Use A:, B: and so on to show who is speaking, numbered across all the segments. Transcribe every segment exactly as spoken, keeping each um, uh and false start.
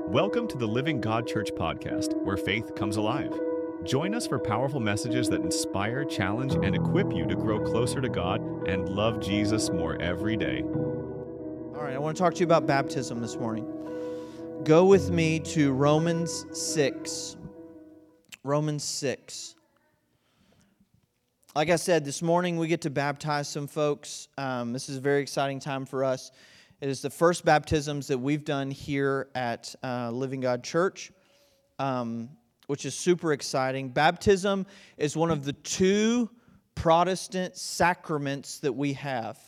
A: Welcome to the Living God Church podcast, where faith comes alive. Join us for powerful messages that inspire, challenge, and equip you to grow closer to God and love Jesus more every day.
B: All right, I want to talk to you about baptism this morning. Go with me to Romans six. Romans six. Like I said, this morning we get to baptize some folks. Um, this is a very exciting time for us. It is the first baptisms that we've done here at uh, Living God Church, um, which is super exciting. Baptism is one of the two Protestant sacraments that we have.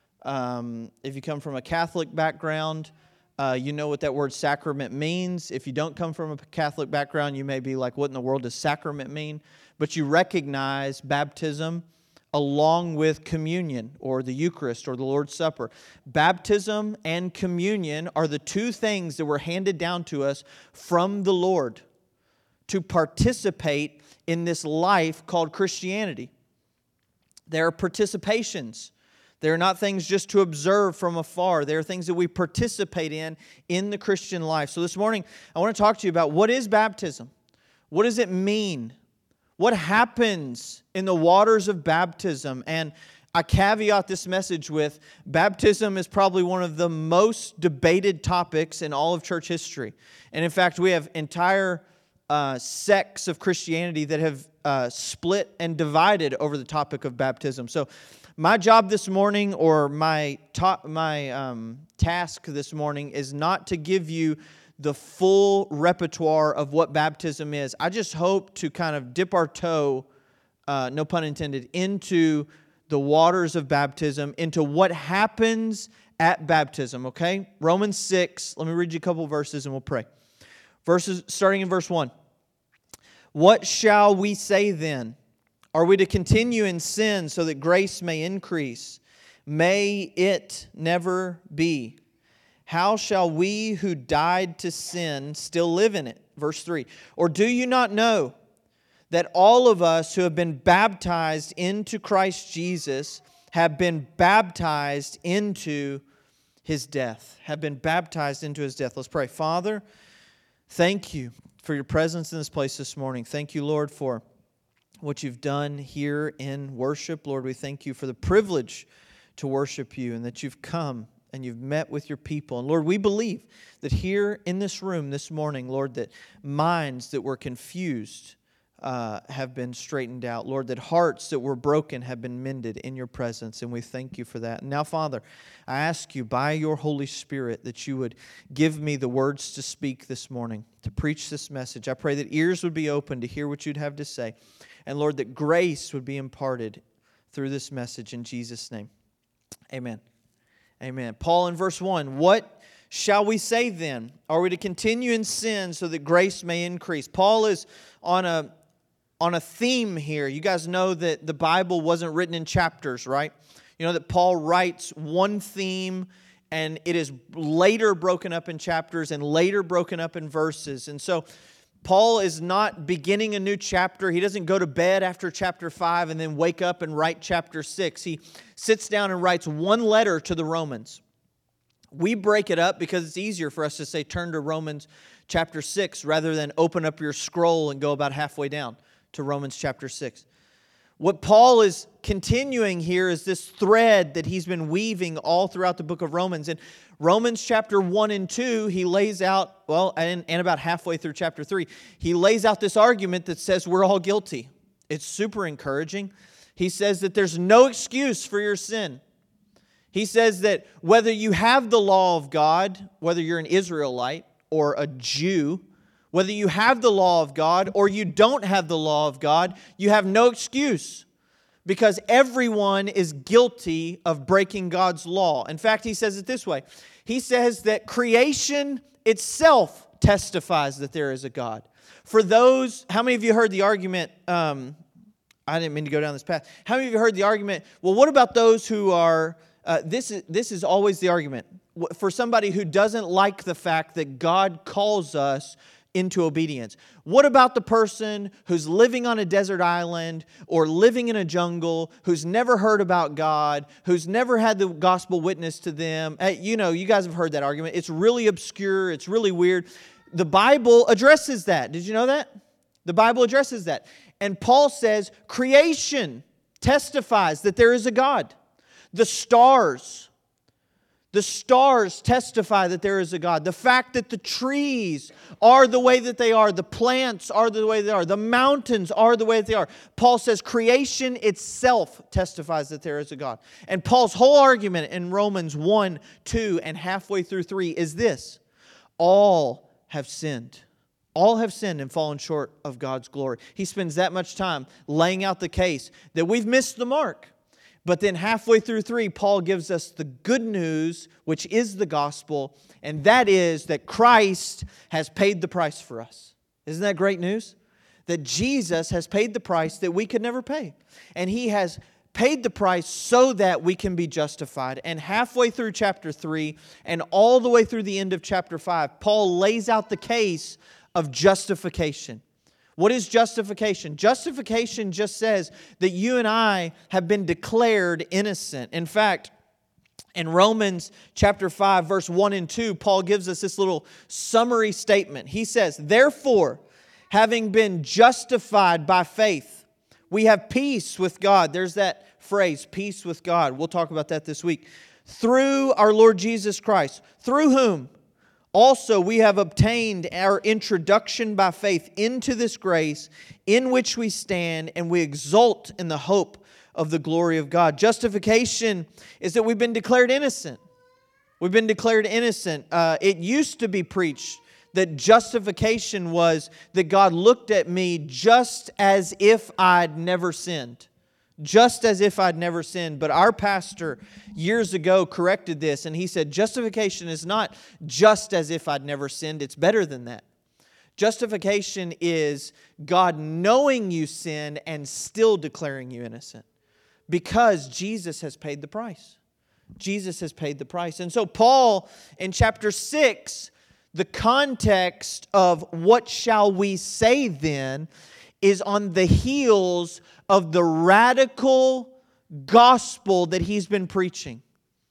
B: Um, if you come from a Catholic background, uh, you know what that word sacrament means. If you don't come from a Catholic background, you may be like, what in the world does sacrament mean? But you recognize baptism along with communion or the Eucharist or the Lord's Supper. Baptism and communion are the two things that were handed down to us from the Lord to participate in this life called Christianity. They are participations. They are not things just to observe from afar. They are things that we participate in in the Christian life. So this morning, I want to talk to you about what is baptism? What does it mean? What happens in the waters of baptism? And I caveat this message with, baptism is probably one of the most debated topics in all of church history. And in fact, we have entire uh, sects of Christianity that have uh, split and divided over the topic of baptism. So my job this morning, or my, ta- my um, task this morning, is not to give you the full repertoire of what baptism is. I just hope to kind of dip our toe, uh, no pun intended, into the waters of baptism, into what happens at baptism, okay? Romans six, let me read you a couple verses and we'll pray. Verses starting in verse one. What shall we say then? Are we to continue in sin so that grace may increase? May it never be. How shall we who died to sin still live in it? Verse three. Or do you not know that all of us who have been baptized into Christ Jesus have been baptized into His death? Have been baptized into His death. Let's pray. Father, thank you for your presence in this place this morning. Thank you, Lord, for what you've done here in worship. Lord, we thank you for the privilege to worship you and that you've come and you've met with your people. And Lord, we believe that here in this room this morning, Lord, that minds that were confused uh, have been straightened out. Lord, that hearts that were broken have been mended in your presence. And we thank you for that. And now, Father, I ask you by your Holy Spirit that you would give me the words to speak this morning, to preach this message. I pray that ears would be open to hear what you'd have to say. And Lord, that grace would be imparted through this message in Jesus' name. Amen. Amen. Paul in verse one, what shall we say then? Are we to continue in sin so that grace may increase? Paul is on a, on a theme here. You guys know that the Bible wasn't written in chapters, right? You know that Paul writes one theme and it is later broken up in chapters and later broken up in verses. And so Paul is not beginning a new chapter. He doesn't go to bed after chapter five and then wake up and write chapter six. He sits down and writes one letter to the Romans. We break it up because it's easier for us to say turn to Romans chapter six rather than open up your scroll and go about halfway down to Romans chapter six. What Paul is continuing here is this thread that he's been weaving all throughout the book of Romans. And Romans chapter one and two, he lays out, well, and, and about halfway through chapter three, he lays out this argument that says we're all guilty. It's super encouraging. He says that there's no excuse for your sin. He says that whether you have the law of God, whether you're an Israelite or a Jew, whether you have the law of God or you don't have the law of God, you have no excuse because everyone is guilty of breaking God's law. In fact, he says it this way. He says that creation itself testifies that there is a God. For those, how many of you heard the argument, um, I didn't mean to go down this path. How many of you heard the argument, well, what about those who are, uh, this is, this is always the argument. For somebody who doesn't like the fact that God calls us into obedience. What about the person who's living on a desert island or living in a jungle, who's never heard about God, who's never had the gospel witnessed to them? Hey, you know, you guys have heard that argument. It's really obscure. It's really weird. The Bible addresses that. Did you know that? The Bible addresses that. And Paul says creation testifies that there is a God. The stars, the stars testify that there is a God. The fact that the trees are the way that they are, the plants are the way they are, the mountains are the way that they are. Paul says creation itself testifies that there is a God. And Paul's whole argument in Romans one, two, and halfway through three is this: all have sinned. All have sinned and fallen short of God's glory. He spends that much time laying out the case that we've missed the mark. But then halfway through three, Paul gives us the good news, which is the gospel, and that is that Christ has paid the price for us. Isn't that great news? That Jesus has paid the price that we could never pay. And He has paid the price so that we can be justified. And halfway through chapter three and all the way through the end of chapter five, Paul lays out the case of justification. What is justification? Justification just says that you and I have been declared innocent. In fact, in Romans chapter five, verse one and two, Paul gives us this little summary statement. He says, "Therefore, having been justified by faith, we have peace with God." There's that phrase, peace with God. We'll talk about that this week. "Through our Lord Jesus Christ, through whom also we have obtained our introduction by faith into this grace in which we stand, and we exult in the hope of the glory of God." Justification is that we've been declared innocent. We've been declared innocent. Uh, it used to be preached that justification was that God looked at me just as if I'd never sinned. Just as if I'd never sinned. But our pastor years ago corrected this, and he said, justification is not just as if I'd never sinned. It's better than that. Justification is God knowing you sinned and still declaring you innocent. Because Jesus has paid the price. Jesus has paid the price. And so Paul, in chapter six, the context of what shall we say then is on the heels of the radical gospel that he's been preaching.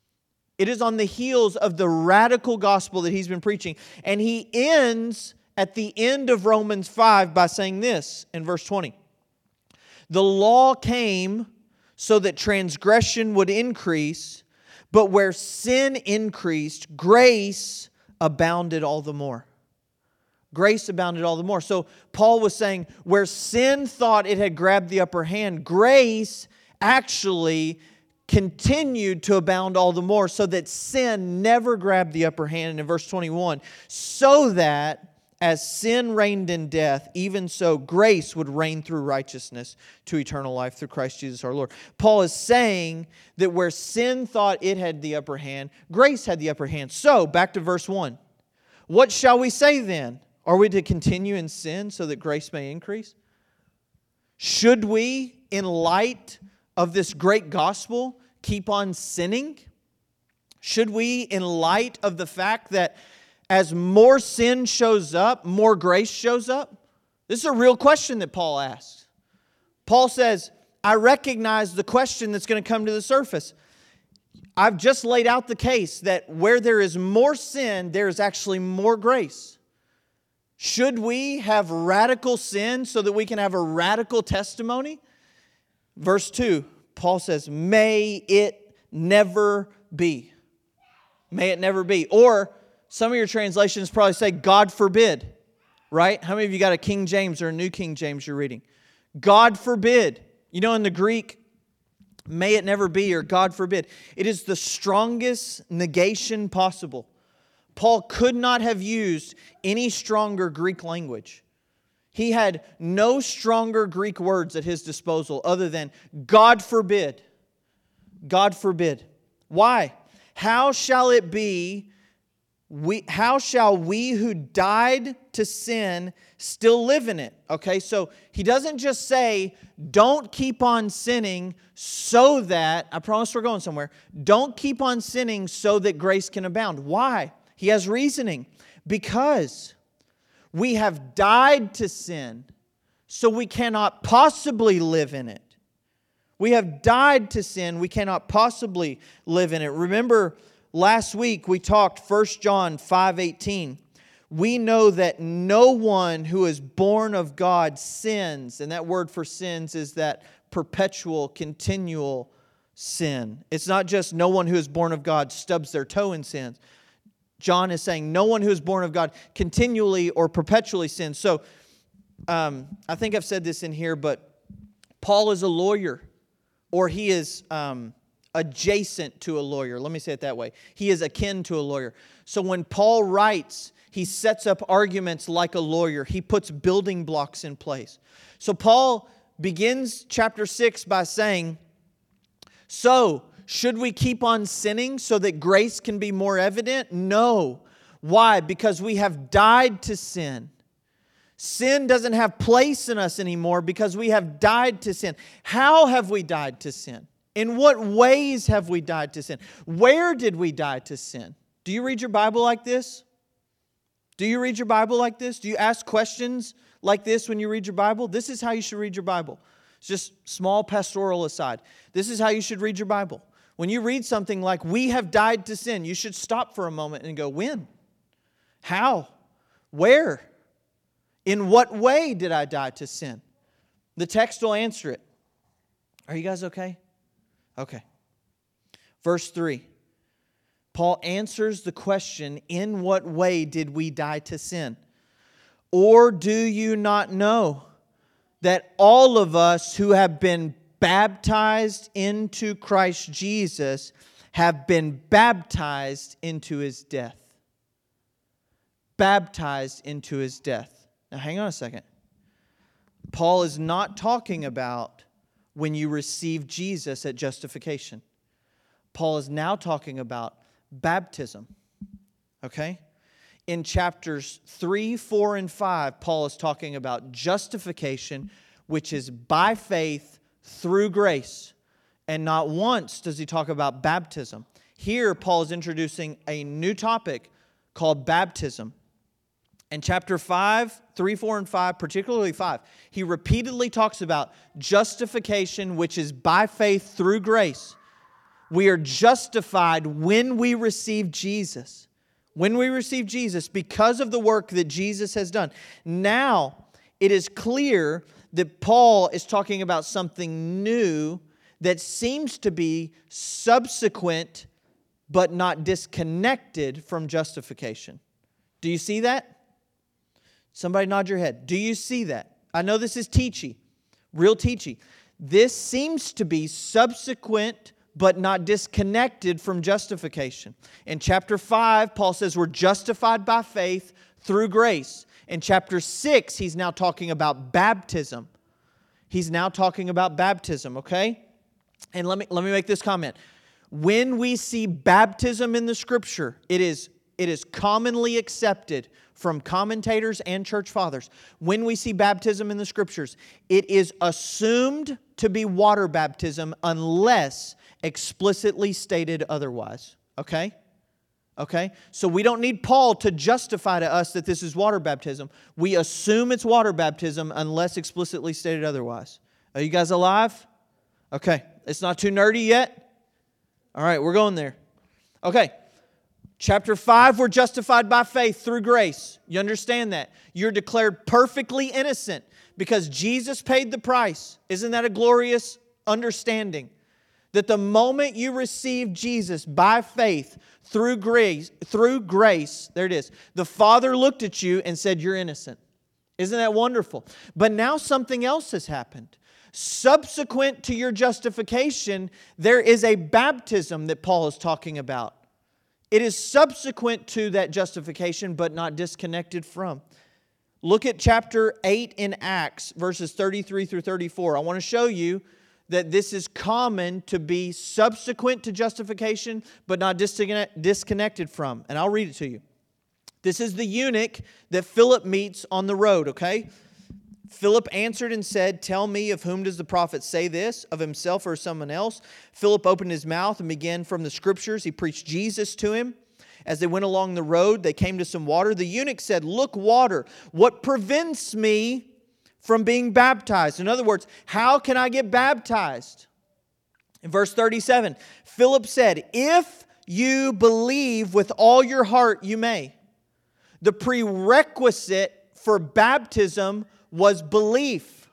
B: It is on the heels of the radical gospel that he's been preaching. And he ends at the end of Romans five by saying this in verse twenty. "The law came so that transgression would increase, but where sin increased, grace abounded all the more." Grace abounded all the more. So Paul was saying where sin thought it had grabbed the upper hand, grace actually continued to abound all the more, so that sin never grabbed the upper hand. And in verse twenty-one, so that as sin reigned in death, even so grace would reign through righteousness to eternal life through Christ Jesus our Lord. Paul is saying that where sin thought it had the upper hand, grace had the upper hand. So, back to verse one. What shall we say then? Are we to continue in sin so that grace may increase? Should we, in light of this great gospel, keep on sinning? Should we, in light of the fact that as more sin shows up, more grace shows up? This is a real question that Paul asks. Paul says, I recognize the question that's going to come to the surface. I've just laid out the case that where there is more sin, there is actually more grace. Should we have radical sin so that we can have a radical testimony? Verse two, Paul says, may it never be. May it never be. Or some of your translations probably say, God forbid. Right? How many of you got a King James or a New King James you're reading? God forbid. You know, in the Greek, may it never be, or God forbid. It is the strongest negation possible. Paul could not have used any stronger Greek language. He had no stronger Greek words at his disposal other than God forbid. God forbid. Why? How shall it be, we, how shall we who died to sin still live in it? Okay, so he doesn't just say, don't keep on sinning so that, I promise we're going somewhere, don't keep on sinning so that grace can abound. Why? He has reasoning. Because we have died to sin, so we cannot possibly live in it. We have died to sin, we cannot possibly live in it. Remember, last week we talked First John five eighteen. we know that no one who is born of God sins. And that word for sins is that perpetual, continual sin. It's not just no one who is born of God stubs their toe in sins. John is saying no one who is born of God continually or perpetually sins. So um, I think I've said this in here, but Paul is a lawyer, or he is um, adjacent to a lawyer. Let me say it that way. He is akin to a lawyer. So when Paul writes, he sets up arguments like a lawyer. He puts building blocks in place. So Paul begins chapter six by saying, so, should we keep on sinning so that grace can be more evident? No. Why? Because we have died to sin. Sin doesn't have place in us anymore because we have died to sin. How have we died to sin? In what ways have we died to sin? Where did we die to sin? Do you read your Bible like this? Do you read your Bible like this? Do you ask questions like this when you read your Bible? This is how you should read your Bible. It's just small pastoral aside. This is how you should read your Bible. When you read something like, we have died to sin, you should stop for a moment and go, when? How? Where? In what way did I die to sin? The text will answer it. Are you guys okay? Okay. Verse three. Paul answers the question, in what way did we die to sin? Or do you not know that all of us who have been baptized into Christ Jesus have been baptized into His death? Baptized into His death. Now hang on a second. Paul is not talking about when you receive Jesus at justification. Paul is now talking about baptism. Okay? In chapters three, four, and five, Paul is talking about justification, which is by faith through grace. And not once does he talk about baptism. Here, Paul is introducing a new topic called baptism. In chapter five, three, four, and five, particularly five, he repeatedly talks about justification, which is by faith through grace. We are justified when we receive Jesus. When we receive Jesus, because of the work that Jesus has done. Now, it is clear that Paul is talking about something new that seems to be subsequent but not disconnected from justification. Do you see that? Somebody nod your head. Do you see that? I know this is teachy, real teachy. This seems to be subsequent but not disconnected from justification. In chapter five, Paul says we're justified by faith through grace. In chapter six, he's now talking about baptism. He's now talking about baptism, okay? And let me, let me make this comment. When we see baptism in the Scripture, it is, it is commonly accepted from commentators and church fathers. When we see baptism in the Scriptures, it is assumed to be water baptism unless explicitly stated otherwise. Okay? Okay? So we don't need Paul to justify to us that this is water baptism. We assume it's water baptism unless explicitly stated otherwise. Are you guys alive? Okay. It's not too nerdy yet? All right, we're going there. Okay. Chapter five, we're justified by faith through grace. You understand that? You're declared perfectly innocent because Jesus paid the price. Isn't that a glorious understanding? That the moment you receive Jesus by faith through grace, through grace, there it is, the Father looked at you and said, you're innocent. Isn't that wonderful? But now something else has happened. Subsequent to your justification, there is a baptism that Paul is talking about. It is subsequent to that justification, but not disconnected from. Look at chapter eight in Acts, verses thirty-three through thirty-four. I want to show you that this is common to be subsequent to justification, but not disconnected from. And I'll read it to you. This is the eunuch that Philip meets on the road, okay? Philip answered and said, tell me, of whom does the prophet say this? Of himself or someone else? Philip opened his mouth and began from the Scriptures. He preached Jesus to him. As they went along the road, they came to some water. The eunuch said, look, water, what prevents me from being baptized? In other words, how can I get baptized? In verse thirty-seven, Philip said, if you believe with all your heart, you may. The prerequisite for baptism was belief.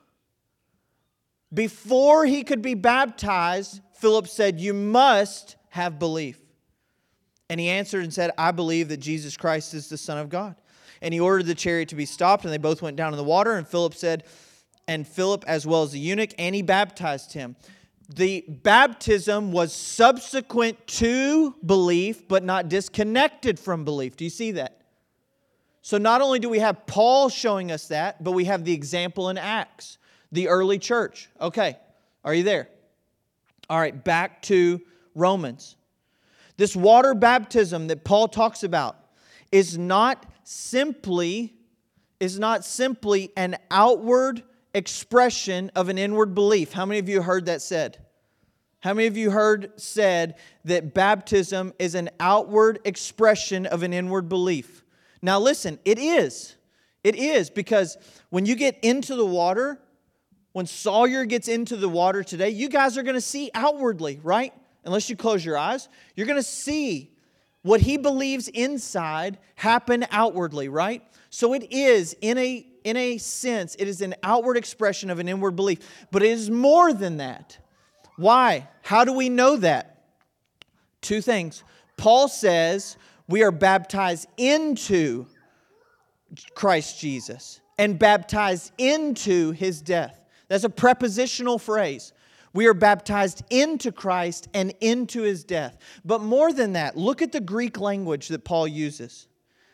B: Before he could be baptized, Philip said, you must have belief. And he answered and said, I believe that Jesus Christ is the Son of God. And he ordered the chariot to be stopped, and they both went down in the water. And Philip said, and Philip as well as the eunuch, and he baptized him. The baptism was subsequent to belief, but not disconnected from belief. Do you see that? So not only do we have Paul showing us that, but we have the example in Acts, the early church. Okay, are you there? All right, back to Romans. This water baptism that Paul talks about is not simply, is not simply an outward expression of an inward belief. How many of you heard that said? How many of you heard said that baptism is an outward expression of an inward belief? Now listen, it is. It is, because when you get into the water, when Sawyer gets into the water today, you guys are going to see outwardly, right? Unless you close your eyes, you're going to see what he believes inside happen outwardly, right? So it is, in a, in a sense, it is an outward expression of an inward belief. But it is more than that. Why? How do we know that? Two things. Paul says we are baptized into Christ Jesus and baptized into His death. That's a prepositional phrase. We are baptized into Christ and into His death. But more than that, look at the Greek language that Paul uses.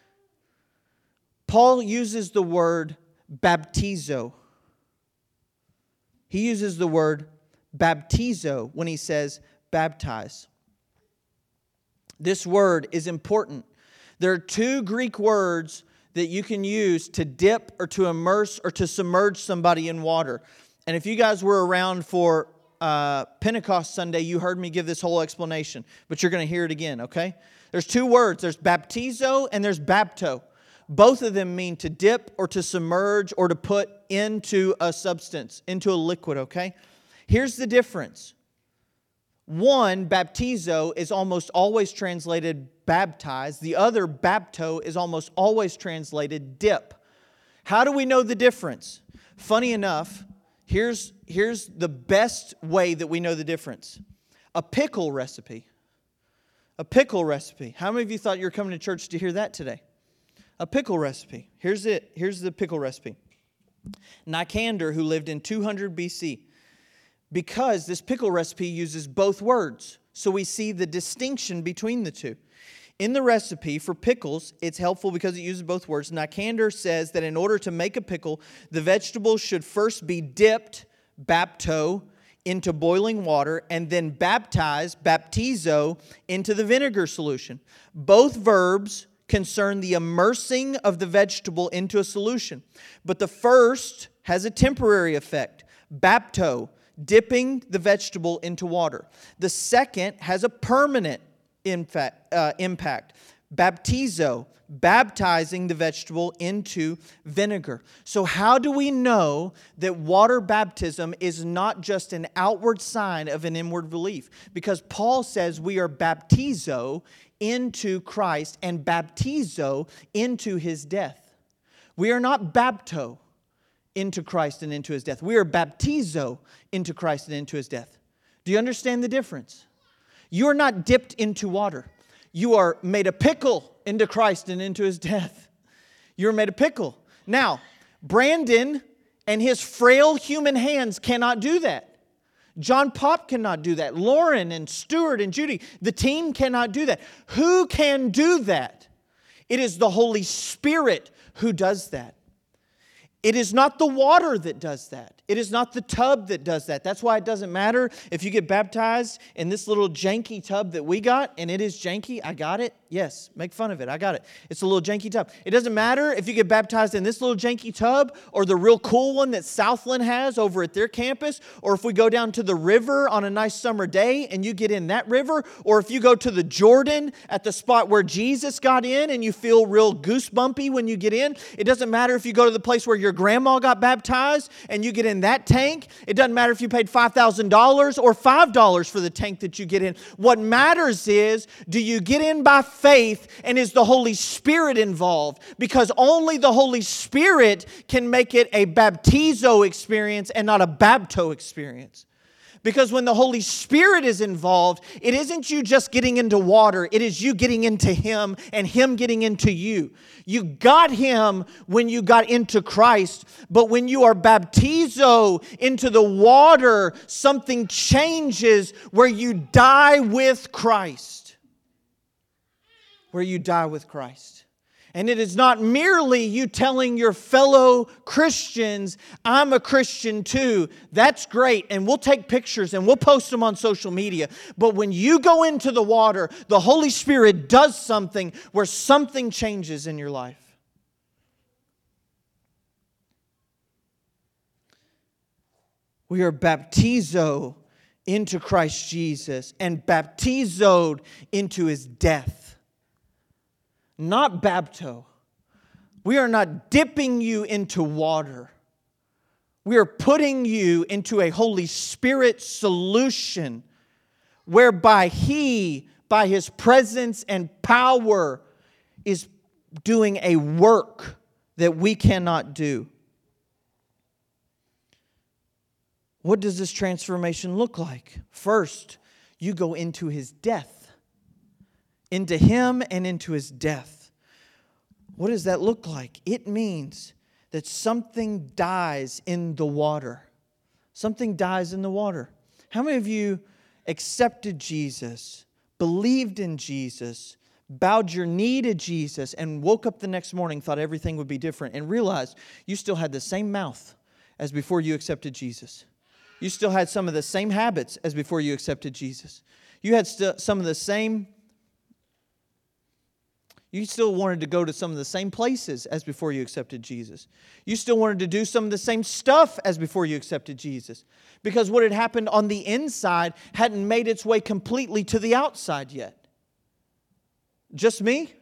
B: Paul uses the word baptizo. He uses the word baptizo when he says baptize. This word is important. There are two Greek words that you can use to dip or to immerse or to submerge somebody in water. And if you guys were around for uh, Pentecost Sunday, you heard me give this whole explanation, but you're going to hear it again, okay? There's two words. There's baptizo and there's bapto. Both of them mean to dip or to submerge or to put into a substance, into a liquid, okay? Here's the difference. One, baptizo, is almost always translated baptize. The other, bapto, is almost always translated dip. How do we know the difference? Funny enough, here's, here's the best way that we know the difference. A pickle recipe. A pickle recipe. How many of you thought you were coming to church to hear that today? A pickle recipe. Here's it. Here's the pickle recipe. Nicander, who lived in two hundred B C, because this pickle recipe uses both words, so we see the distinction between the two. In the recipe for pickles, it's helpful because it uses both words. Nicander says that in order to make a pickle, the vegetables should first be dipped, bapto, into boiling water, and then baptized, baptizo, into the vinegar solution. Both verbs concern the immersing of the vegetable into a solution. But the first has a temporary effect, bapto, dipping the vegetable into water. The second has a permanent impact, uh, impact, baptizo, baptizing the vegetable into vinegar. So how do we know that water baptism is not just an outward sign of an inward belief? Because Paul says we are baptizo into Christ and baptizo into His death. We are not bapto into Christ and into His death. We are baptizo into Christ and into His death. Do you understand the difference? You are not dipped into water. You are made a pickle into Christ and into His death. You're made a pickle. Now, Brandon and his frail human hands cannot do that. John Pop cannot do that. Lauren and Stuart and Judy, the team cannot do that. Who can do that? It is the Holy Spirit who does that. It is not the water that does that. It is not the tub that does that. That's why it doesn't matter if you get baptized in this little janky tub that we got, and it is janky. I got it. Yes, make fun of it. I got it. It's a little janky tub. It doesn't matter if you get baptized in this little janky tub or the real cool one that Southland has over at their campus, or if we go down to the river on a nice summer day and you get in that river, or if you go to the Jordan at the spot where Jesus got in and you feel real goosebumpy when you get in. It doesn't matter if you go to the place where your grandma got baptized and you get in that tank. It doesn't matter if you paid five thousand dollars or five dollars for the tank that you get in. What matters is, do you get in by faith faith and is the Holy Spirit involved? Because only the Holy Spirit can make it a baptizo experience and not a bapto experience. Because when the Holy Spirit is involved, it isn't you just getting into water. It is you getting into Him and Him getting into you. You got Him when you got into Christ. But when you are baptizo into the water, something changes where you die with Christ. Where you die with Christ. And it is not merely you telling your fellow Christians, I'm a Christian too. That's great. And we'll take pictures and we'll post them on social media. But when you go into the water, the Holy Spirit does something where something changes in your life. We are baptizo into Christ Jesus and baptizoed into His death. Not bapto. We are not dipping you into water. We are putting you into a Holy Spirit solution whereby He, by His presence and power, is doing a work that we cannot do. What does this transformation look like? First, you go into His death. Into Him and into His death. What does that look like? It means that something dies in the water. Something dies in the water. How many of you accepted Jesus, believed in Jesus, bowed your knee to Jesus, and woke up the next morning, thought everything would be different, and realized you still had the same mouth as before you accepted Jesus? You still had some of the same habits as before you accepted Jesus. You had st- some of the same You still wanted to go to some of the same places as before you accepted Jesus. You still wanted to do some of the same stuff as before you accepted Jesus. Because what had happened on the inside hadn't made its way completely to the outside yet. Just me?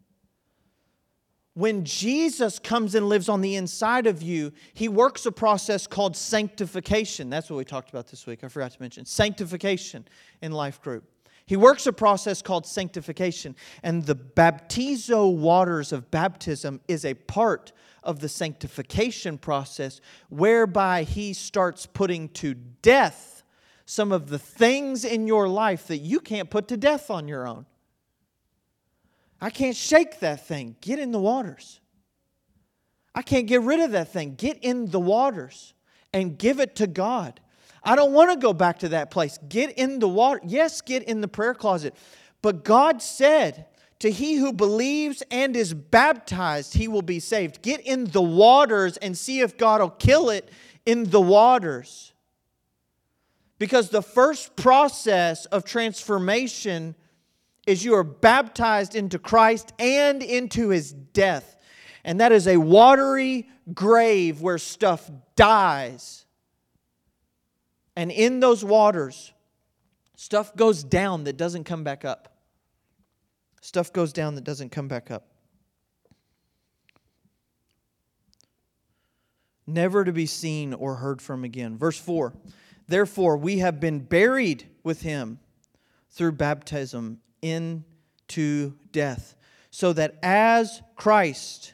B: When Jesus comes and lives on the inside of you, He works a process called sanctification. That's what we talked about this week. I forgot to mention. Sanctification in Life Group. He works a process called sanctification. And the baptizo waters of baptism is a part of the sanctification process whereby He starts putting to death some of the things in your life that you can't put to death on your own. I can't shake that thing. Get in the waters. I can't get rid of that thing. Get in the waters and give it to God. I don't want to go back to that place. Get in the water. Yes, get in the prayer closet. But God said, to he who believes and is baptized, he will be saved. Get in the waters and see if God will kill it in the waters. Because the first process of transformation is you are baptized into Christ and into His death. And that is a watery grave where stuff dies. And in those waters, stuff goes down that doesn't come back up. Stuff goes down that doesn't come back up. Never to be seen or heard from again. Verse four. Therefore, we have been buried with Him through baptism into death, so that as Christ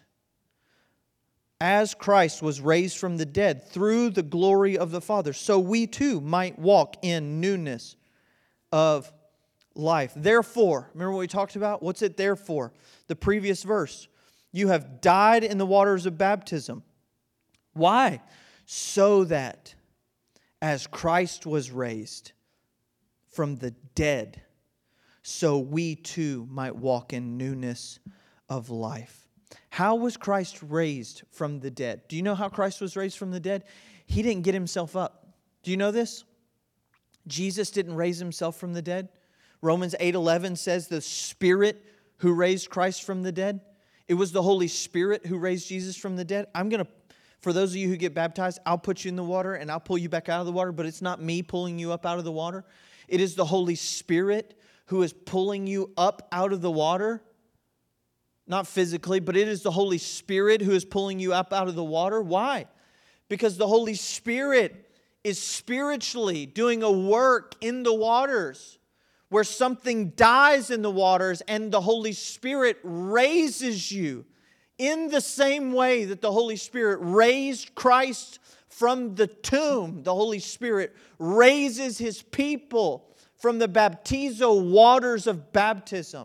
B: As Christ was raised from the dead through the glory of the Father, so we too might walk in newness of life. Therefore, remember what we talked about? What's it there for? The previous verse. You have died in the waters of baptism. Why? So that as Christ was raised from the dead, so we too might walk in newness of life. How was Christ raised from the dead? Do you know how Christ was raised from the dead? He didn't get Himself up. Do you know this? Jesus didn't raise Himself from the dead. Romans eight eleven says the Spirit who raised Christ from the dead. It was the Holy Spirit who raised Jesus from the dead. I'm going to, for those of you who get baptized, I'll put you in the water and I'll pull you back out of the water, but it's not me pulling you up out of the water. It is the Holy Spirit who is pulling you up out of the water. Not physically, but it is the Holy Spirit who is pulling you up out of the water. Why? Because the Holy Spirit is spiritually doing a work in the waters where something dies in the waters and the Holy Spirit raises you in the same way that the Holy Spirit raised Christ from the tomb. The Holy Spirit raises His people from the baptizo waters of baptism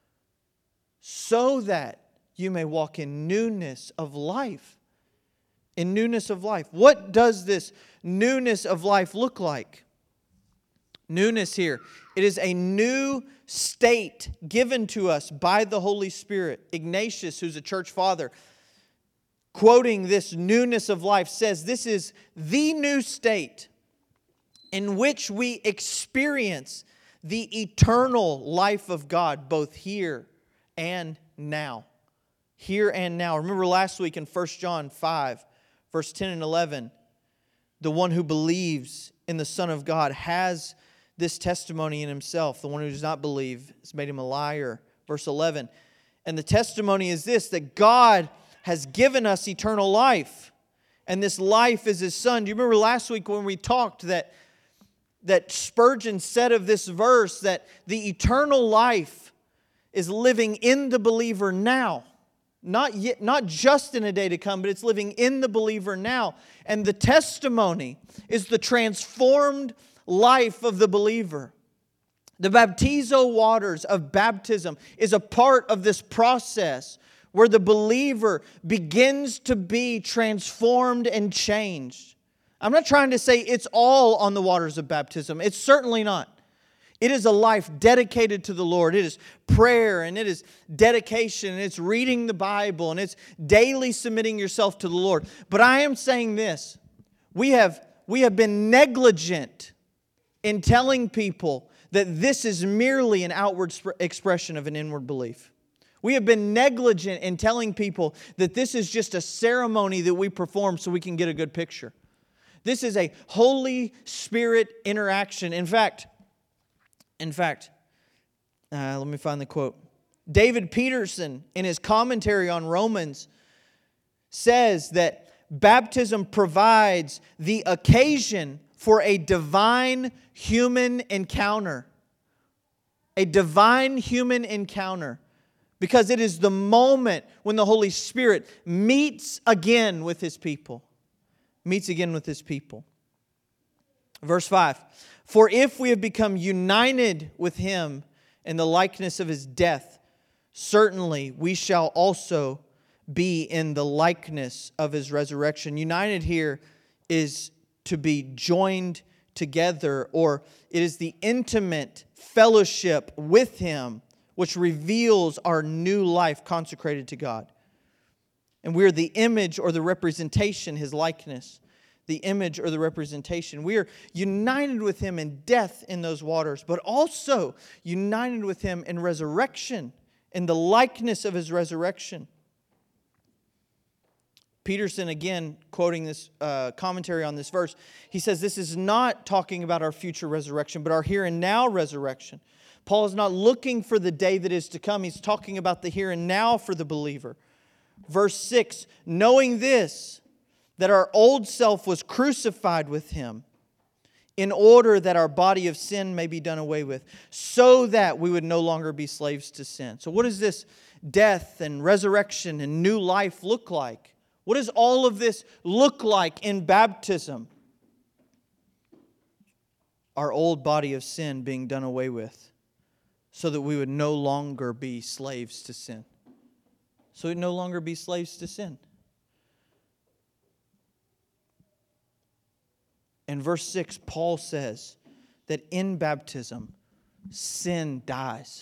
B: so that you may walk in newness of life. In newness of life. What does this newness of life look like? Newness here. It is a new state given to us by the Holy Spirit. Ignatius, who's a church father, quoting this newness of life, says this is the new state in which we experience the eternal life of God, both here and now. Here and now. Remember last week in First John five, verse ten and eleven, the one who believes in the Son of God has this testimony in himself. The one who does not believe has made him a liar. Verse eleven, and the testimony is this, that God has given us eternal life, and this life is His Son. Do you remember last week when we talked that, that Spurgeon said of this verse that the eternal life is living in the believer now? Not yet, not just in a day to come, but it's living in the believer now. And the testimony is the transformed life of the believer. The baptizo waters of baptism is a part of this process where the believer begins to be transformed and changed. I'm not trying to say it's all on the waters of baptism. It's certainly not. It is a life dedicated to the Lord. It is prayer and it is dedication and it's reading the Bible and it's daily submitting yourself to the Lord. But I am saying this. We have, we have been negligent in telling people that this is merely an outward expression of an inward belief. We have been negligent in telling people that this is just a ceremony that we perform so we can get a good picture. This is a Holy Spirit interaction. In fact, In fact, uh, let me find the quote. David Peterson, in his commentary on Romans, says that baptism provides the occasion for a divine human encounter. A divine human encounter. Because it is the moment when the Holy Spirit meets again with His people. Meets again with His people. Verse five. For if we have become united with Him in the likeness of His death, certainly we shall also be in the likeness of His resurrection. United here is to be joined together, or it is the intimate fellowship with Him which reveals our new life consecrated to God. And we are the image or the representation, His likeness. The image or the representation. We are united with Him in death in those waters, but also united with Him in resurrection, in the likeness of His resurrection. Peterson, again, quoting this uh, commentary on this verse, he says this is not talking about our future resurrection, but our here and now resurrection. Paul is not looking for the day that is to come. He's talking about the here and now for the believer. Verse six, knowing this, that our old self was crucified with Him in order that our body of sin may be done away with, so that we would no longer be slaves to sin. So what does this death and resurrection and new life look like? What does all of this look like in baptism? Our old body of sin being done away with, so that we would no longer be slaves to sin. So we'd no longer be slaves to sin. In verse six, Paul says that in baptism, sin dies.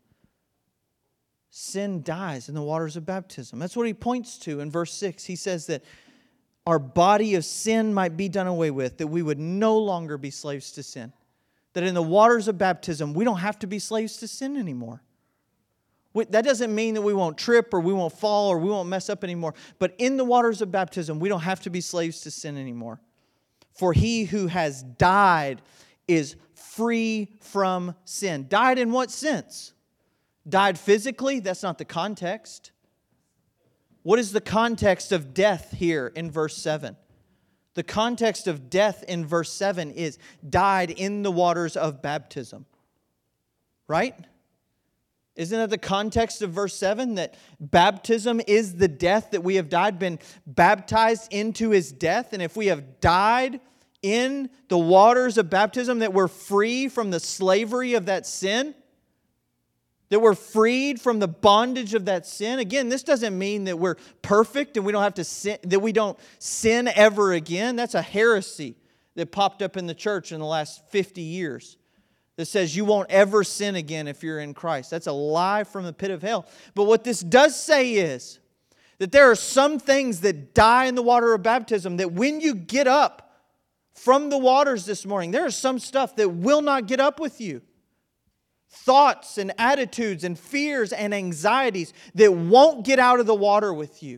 B: Sin dies in the waters of baptism. That's what he points to in verse six. He says that our body of sin might be done away with, that we would no longer be slaves to sin. That in the waters of baptism, we don't have to be slaves to sin anymore. That doesn't mean that we won't trip or we won't fall or we won't mess up anymore. But in the waters of baptism, we don't have to be slaves to sin anymore. For he who has died is free from sin. Died in what sense? Died physically? That's not the context. What is the context of death here in verse seven? The context of death in verse seven is died in the waters of baptism. right? Isn't that the context of verse seven? That baptism is the death that we have died, been baptized into His death. And if we have died in the waters of baptism, that we're free from the slavery of that sin, that we're freed from the bondage of that sin. Again, this doesn't mean that we're perfect and we don't have to sin, that we don't sin ever again. That's a heresy that popped up in the church in the last fifty years. That says you won't ever sin again if you're in Christ. That's a lie from the pit of hell. But what this does say is that there are some things that die in the water of baptism, that when you get up from the waters this morning, there is some stuff that will not get up with you. Thoughts and attitudes and fears and anxieties that won't get out of the water with you.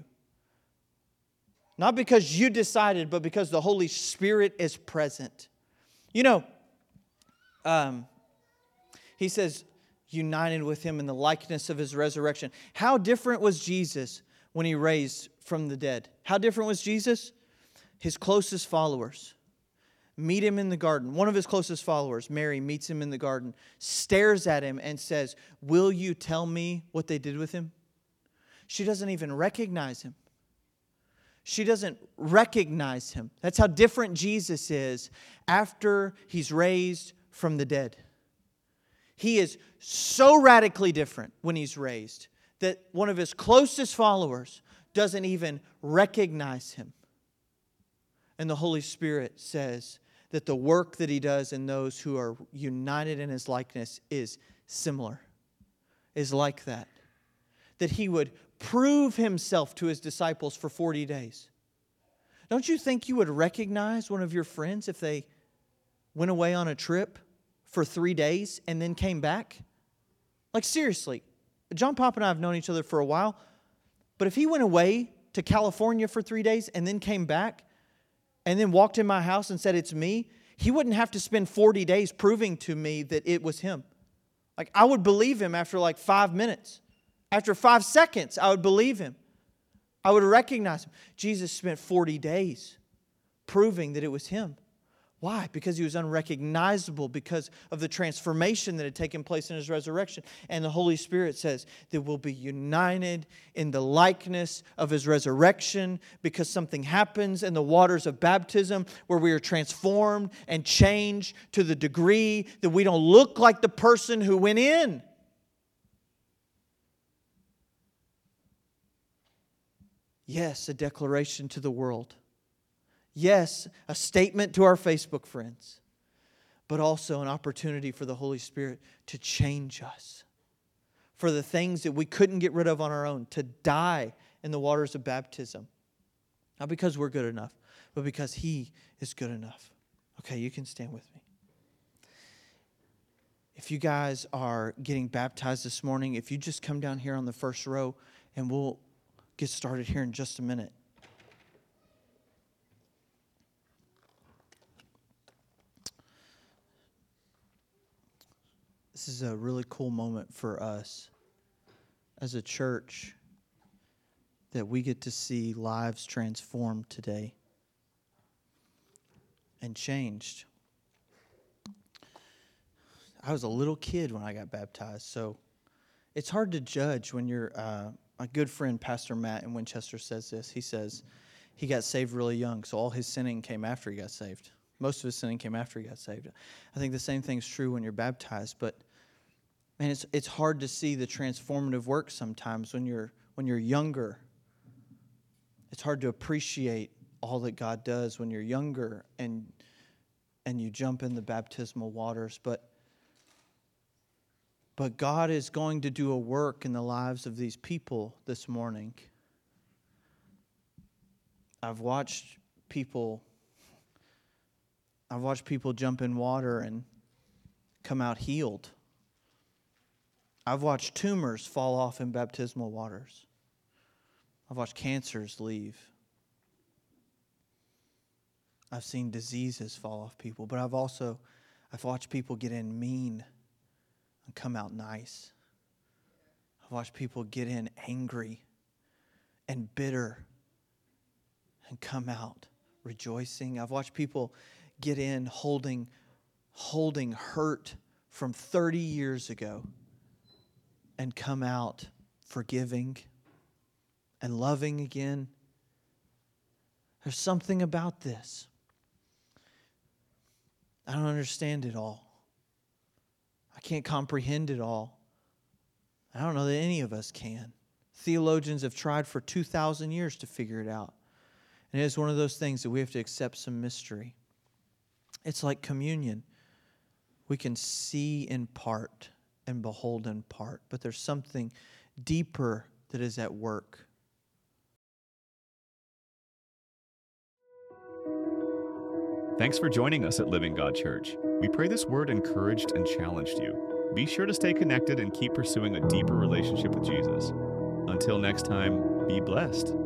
B: Not because you decided, but because the Holy Spirit is present. You know, Um, he says, united with Him in the likeness of His resurrection. How different was Jesus when He raised from the dead? How different was Jesus? His closest followers meet Him in the garden. One of His closest followers, Mary, meets Him in the garden, stares at Him and says, "Will you tell me what they did with Him?" She doesn't even recognize Him. She doesn't recognize Him. That's how different Jesus is after He's raised from the dead. He is so radically different when He's raised that one of His closest followers doesn't even recognize Him. And the Holy Spirit says that the work that He does in those who are united in His likeness is similar, is like that. That He would prove Himself to His disciples for forty days. Don't you think you would recognize one of your friends if they went away on a trip for three days and then came back? Like seriously, John Pop and I have known each other for a while, but if he went away to California for three days and then came back and then walked in my house and said it's me, he wouldn't have to spend forty days proving to me that it was him. Like I would believe him after like five minutes. After five seconds, I would believe him. I would recognize him. Jesus spent forty days proving that it was Him. Why? Because He was unrecognizable because of the transformation that had taken place in His resurrection. And the Holy Spirit says that we'll be united in the likeness of His resurrection because something happens in the waters of baptism where we are transformed and changed to the degree that we don't look like the person who went in. Yes, a declaration to the world. Yes, a statement to our Facebook friends, but also an opportunity for the Holy Spirit to change us. For the things that we couldn't get rid of on our own, to die in the waters of baptism. Not because we're good enough, but because He is good enough. Okay, you can stand with me. If you guys are getting baptized this morning, if you just come down here on the first row, and we'll get started here in just a minute. This is a really cool moment for us as a church that we get to see lives transformed today and changed. I was a little kid when I got baptized, so it's hard to judge when you're, uh, my good friend Pastor Matt in Winchester says this. He says he got saved really young, so all his sinning came after he got saved. Most of his sinning came after he got saved. I think the same thing's true when you're baptized, but man, it's it's hard to see the transformative work sometimes when you're when you're younger. It's hard to appreciate all that God does when you're younger and and you jump in the baptismal waters, but but God is going to do a work in the lives of these people this morning. I've watched people I've watched people jump in water and come out healed. I've watched tumors fall off in baptismal waters. I've watched cancers leave. I've seen diseases fall off people, but I've also I've watched people get in mean and come out nice. I've watched people get in angry and bitter and come out rejoicing. I've watched people get in holding, holding hurt from thirty years ago and come out forgiving and loving again. There's something about this. I don't understand it all. I can't comprehend it all. I don't know that any of us can. Theologians have tried for two thousand years to figure it out. And it is one of those things that we have to accept some mystery. It's like communion. We can see in part and behold in part, but there's something deeper that is at work.
A: Thanks for joining us at Living God Church. We pray this word encouraged and challenged you. Be sure to stay connected and keep pursuing a deeper relationship with Jesus. Until next time, be blessed.